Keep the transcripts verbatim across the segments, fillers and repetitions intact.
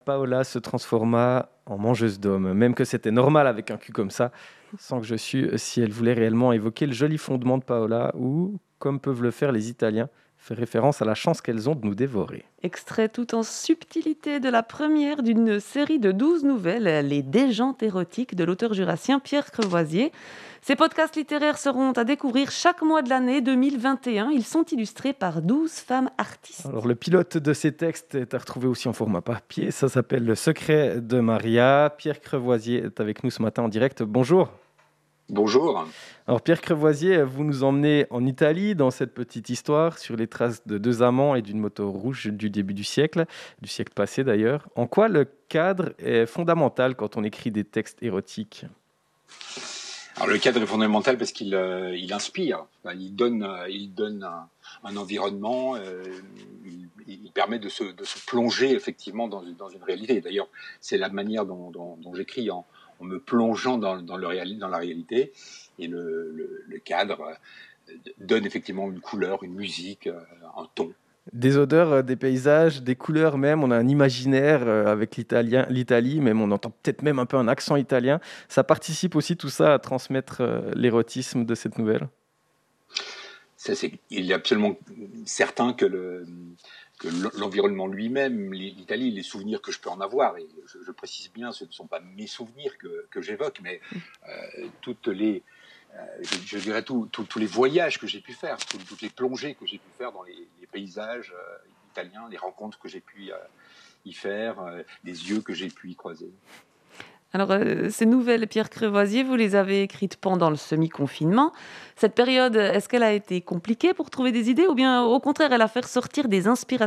Paola se transforma en mangeuse d'hommes, même que c'était normal avec un cul comme ça, sans que je sût si elle voulait réellement évoquer le joli fondement de Paola ou, comme peuvent le faire les Italiens, faire référence à la chance qu'elles ont de nous dévorer. Extrait tout en subtilité de la première d'une série de douze nouvelles, Les Déjantes érotiques de l'auteur jurassien Pierre Crevoisier. Ces podcasts littéraires seront à découvrir chaque mois de l'année deux mille vingt et un. Ils sont illustrés par douze femmes artistes. Alors, le pilote de ces textes est à retrouver aussi en format papier. Ça s'appelle Le secret de Maria. Pierre Crevoisier est avec nous ce matin en direct. Bonjour. Bonjour. Alors Pierre Crevoisier, vous nous emmenez en Italie dans cette petite histoire sur les traces de deux amants et d'une moto rouge du début du siècle, du siècle passé d'ailleurs. En quoi le cadre est fondamental quand on écrit des textes érotiques ? Alors le cadre est fondamental parce qu'il euh, il inspire, enfin, il donne, euh, il donne un, un environnement, euh, il, il permet de se, de se plonger effectivement dans une, dans une réalité. D'ailleurs, c'est la manière dont, dont, dont j'écris en, en me plongeant dans, dans, le réali- dans la réalité. Et le, le, le cadre euh, donne effectivement une couleur, une musique, euh, un ton. Des odeurs, euh, des paysages, des couleurs même, on a un imaginaire euh, avec l'italien, l'Italie, même on entend peut-être même un peu un accent italien. Ça participe aussi tout ça à transmettre euh, l'érotisme de cette nouvelle. Ça, c'est, il est absolument certain que, le, que l'environnement lui-même, l'Italie, les souvenirs que je peux en avoir, et je, je précise bien, ce ne sont pas mes souvenirs que, que j'évoque, mais euh, toutes les, euh, je, je dirais tous tous les voyages que j'ai pu faire, tout, toutes les plongées que j'ai pu faire dans les, les paysages euh, italiens, les rencontres que j'ai pu euh, y faire, euh, les yeux que j'ai pu y croiser. Alors, euh, ces nouvelles, Pierre Crevoisier, vous les avez écrites pendant le semi-confinement. Cette période, est-ce qu'elle a été compliquée pour trouver des idées ou bien au contraire, elle a fait ressortir des inspirations ?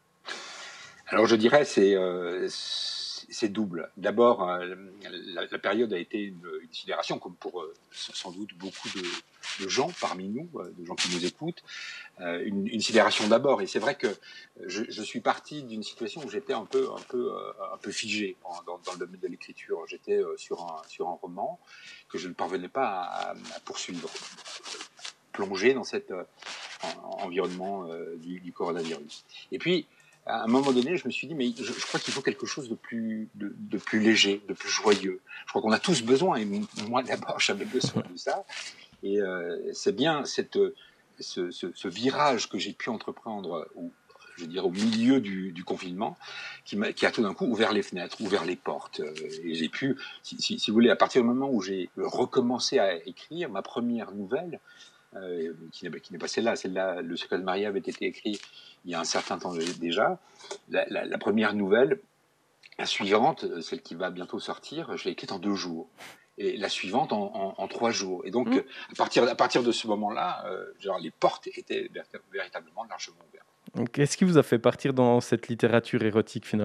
Alors je dirais c'est euh, c'est double. D'abord, euh, la, la période a été une, une sidération, comme pour euh, sans doute beaucoup de, de gens parmi nous, euh, de gens qui nous écoutent, euh, une, une sidération d'abord. Et c'est vrai que je, je suis parti d'une situation où j'étais un peu un peu euh, un peu figé en, dans, dans le domaine de l'écriture. J'étais euh, sur un sur un roman que je ne parvenais pas à, à poursuivre, plongé dans cet euh, environnement euh, du, du coronavirus. Et puis à un moment donné, je me suis dit, mais je, je crois qu'il faut quelque chose de plus, de, de plus léger, de plus joyeux. Je crois qu'on a tous besoin, et moi d'abord, j'avais besoin de ça. Et euh, c'est bien cette, ce, ce, ce virage que j'ai pu entreprendre, ou je dirais au milieu du, du confinement, qui, m'a, qui a tout d'un coup ouvert les fenêtres, ouvert les portes. Et j'ai pu, si, si, si vous voulez, à partir du moment où j'ai recommencé à écrire ma première nouvelle, Euh, qui, n'est, qui n'est pas celle-là, celle-là, Le secret de Maria avait été écrit il y a un certain temps déjà. La, la, la première nouvelle, la suivante, celle qui va bientôt sortir, je l'ai écrite en deux jours. Et la suivante en, en, en trois jours. Et donc, mmh. à, partir, à partir de ce moment-là, euh, genre, les portes étaient véritablement largement ouvertes. Donc, qu'est-ce qui vous a fait partir dans cette littérature érotique finalement ?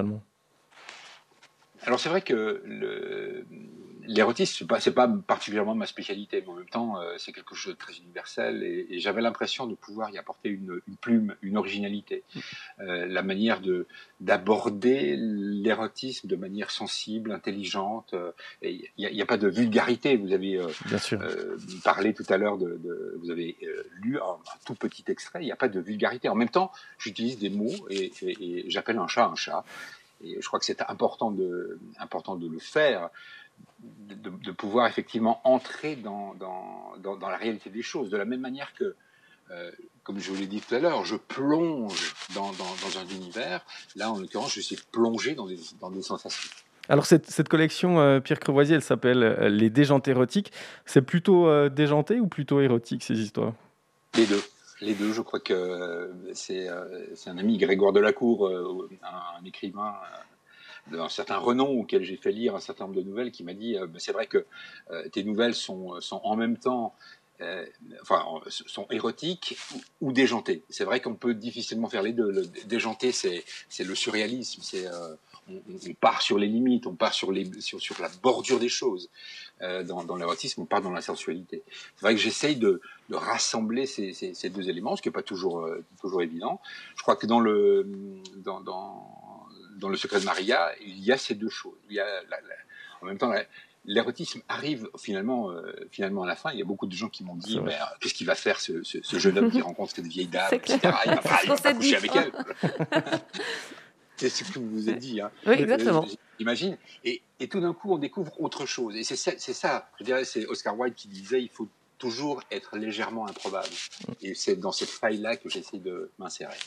Alors c'est vrai que le, l'érotisme, c'est pas, c'est pas particulièrement ma spécialité, mais en même temps, euh, c'est quelque chose de très universel et, et j'avais l'impression de pouvoir y apporter une, une plume, une originalité. Euh, la manière de, d'aborder l'érotisme de manière sensible, intelligente. Euh, il n'y a, a pas de vulgarité. Vous avez euh, Bien sûr. Euh, parlé tout à l'heure, de, de, vous avez euh, lu un, un tout petit extrait, il n'y a pas de vulgarité. En même temps, j'utilise des mots et, et, et j'appelle un chat un chat. Et je crois que c'est important de, important de le faire, de, de pouvoir effectivement entrer dans, dans, dans, dans la réalité des choses. De la même manière que, euh, comme je vous l'ai dit tout à l'heure, je plonge dans, dans, dans un univers. Là, en l'occurrence, je suis plongé dans des, dans des sensations. Alors cette, cette collection, euh, Pierre Crevoisier, elle s'appelle euh, Les Déjantes érotiques. C'est plutôt euh, déjanté ou plutôt érotique, ces histoires ? Les deux. Les deux, je crois que c'est, c'est un ami, Grégoire Delacour, un, un écrivain d'un certain renom auquel j'ai fait lire un certain nombre de nouvelles, qui m'a dit c'est vrai que tes nouvelles sont, sont en même temps euh, enfin, sont érotiques ou, ou déjantées. C'est vrai qu'on peut difficilement faire les deux. Le déjanté, c'est, c'est le surréalisme, c'est, euh, on, on part sur les limites, on part sur, les, sur, sur la bordure des choses. Euh, dans, dans l'érotisme, on part dans la sensualité. C'est vrai que j'essaye de, de rassembler ces, ces, ces deux éléments, ce qui n'est pas toujours, euh, toujours évident. Je crois que dans le, dans, dans, dans le secret de Maria, il y a ces deux choses. Il y a la, la, en même temps, la, l'érotisme arrive finalement, euh, finalement à la fin. Il y a beaucoup de gens qui m'ont dit mais, euh, qu'est-ce qu'il va faire ce, ce, ce jeune homme qui rencontre cette vieille dame, et cetera. Il va pas, il va pas coucher avec elle. c'est ce que vous avez dit. Hein. Oui, exactement. Euh, J'imagine. Et, et tout d'un coup, on découvre autre chose. Et c'est ça, c'est ça, je dirais, c'est Oscar Wilde qui disait il faut toujours être légèrement improbable. Et c'est dans cette faille-là que j'essaie de m'insérer.